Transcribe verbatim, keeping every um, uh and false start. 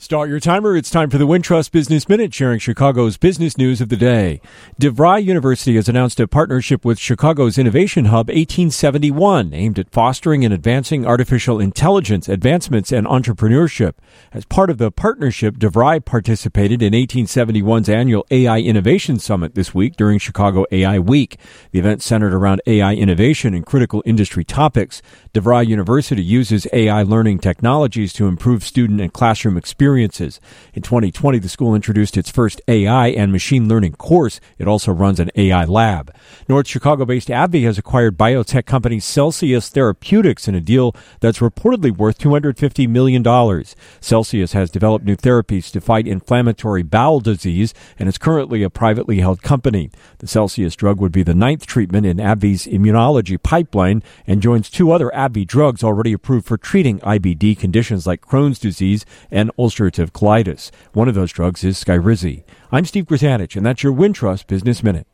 Start your timer. It's time for the Wintrust Business Minute, sharing Chicago's business news of the day. DeVry University has announced a partnership with Chicago's Innovation Hub eighteen seventy-one, aimed at fostering and advancing artificial intelligence advancements and entrepreneurship. As part of the partnership, DeVry participated in eighteen seventy-one's annual A I Innovation Summit this week during Chicago A I Week. The event centered around A I innovation and critical industry topics. DeVry University uses A I learning technologies to improve student and classroom experiences. In twenty twenty, the school introduced its first A I and machine learning course. It also runs an A I lab. North Chicago-based AbbVie has acquired biotech company Celsius Therapeutics in a deal that's reportedly worth two hundred fifty million dollars. Celsius has developed new therapies to fight inflammatory bowel disease and is currently a privately held company. The Celsius drug would be the ninth treatment in AbbVie's immunology pipeline and joins two other AbbVie drugs already approved for treating I B D conditions like Crohn's disease and ulcerative colitis. One of those drugs is Skyrizi. I'm Steve Grzanich, and that's your Wintrust Business Minute.